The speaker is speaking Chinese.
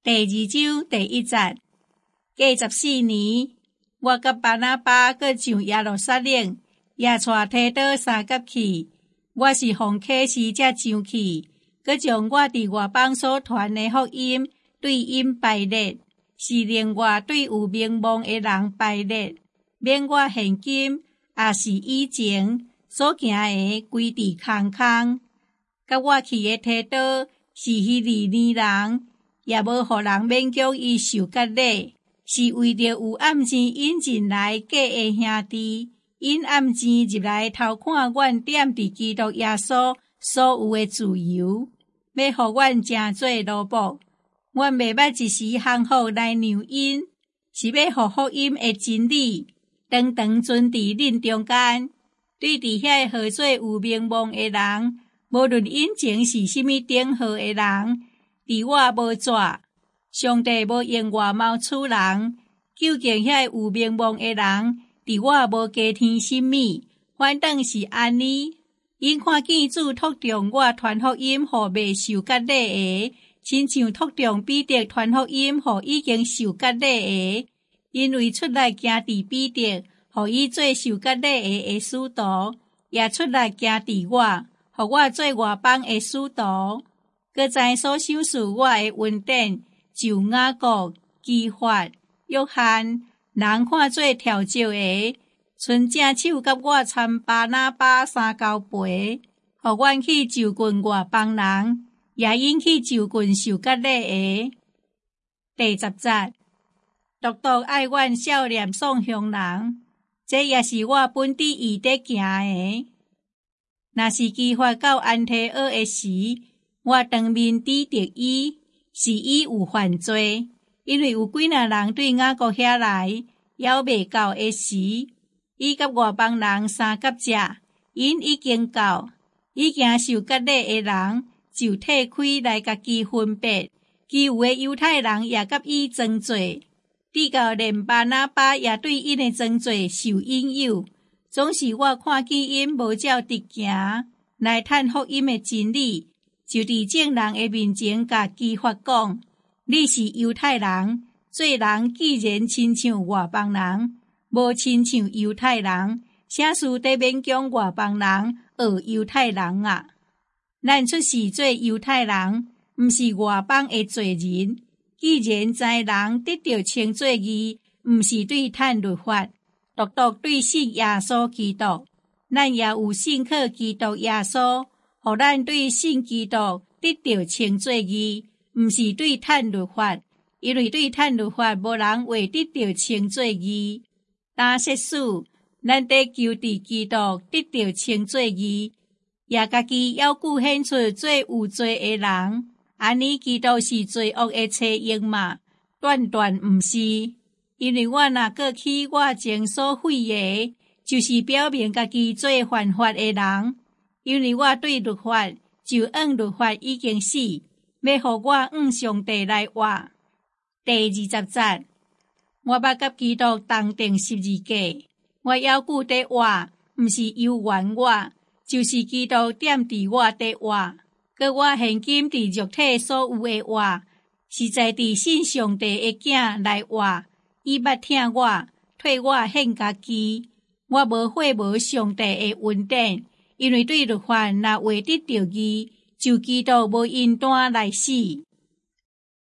第二章第1節，過14年，我甲巴拿巴閣上耶路撒冷，也帶提多三甲去。我是奉啟示才上去，閣將我佇外邦所傳的福音對因排列，是另外對有名望的人排列，免我現今也是以前所行的歸佇空空。甲我去的提多是希利尼人，也無互人勉強伊受割禮，是為着有暗錢引進來假的兄弟，因暗錢入來偷看阮踮佇基督耶穌所有的自由，要互阮成做奴僕。阮袂捌一時降服來讓因，是要互福音的真理長長存佇恁中間。對佇遐號做有名望的人，無論因前是甚物頂號的人，佇我無紙，上帝無用外貌處人，究竟遐有名望的人，佇我無加添甚物，反倒是安尼。因看見主托中我傳福音，互未受割禮的，親像托中彼得傳福音，互已經受割禮的，因為出來行佇彼得，互伊做受割禮的使徒，也出來行佇我，互我做外邦的使徒。閣知所想事我的恩典，就雅各、基法、約翰，人看做跳石的，伸正手甲我參巴拿巴三交陪，互阮去就近外邦人，也因去就近受割禮的。第10節，獨獨愛阮少年送鄉人，這也是我本地伊得行的。若是基法到安提阿的時，我當面指責伊，是伊有犯罪，因為有幾若人對雅各遐來，還未到的時，伊甲外邦人三甲者，因已經到，已經受割禮的人就退開來甲其分別，其有的猶太人也甲伊裝罪，直到連巴拿巴也對因的裝罪受引誘。總是我看見因無照直行，來探福音的真理，就佇眾人的面前甲基法講：你是猶太人，做人既然親像外邦人，無親像猶太人，啥事得勉強外邦人學猶太人啊？咱出世做猶太人，毋是外邦的罪人。既然知人得到稱做義，毋是對趁律法，獨獨對信耶穌基督，咱也有信靠基督耶穌，互咱對信基督得到稱做義，毋是對趁律法，因為對趁律法無人會得到稱做義。但說使咱得求佇基督得到稱做義，也家己要顧顯出做有罪的人，安尼基督是罪惡的妻用嘛？斷斷毋是。因為我若閣起我前所廢的，就是表明家己做犯法的人。因為我對律法，就按律法已經死，要互我按上帝來活。第20節，我捌甲基督同定12架，我猶舊得活，毋是由原我，就是基督點佇我得活。閣我現今佇肉體所有的活，是在佇信上帝的囝來活。伊捌聽我，替我獻家己，我無悔無上帝的恩典，因為對律法若為得到義，就基督無因單來死。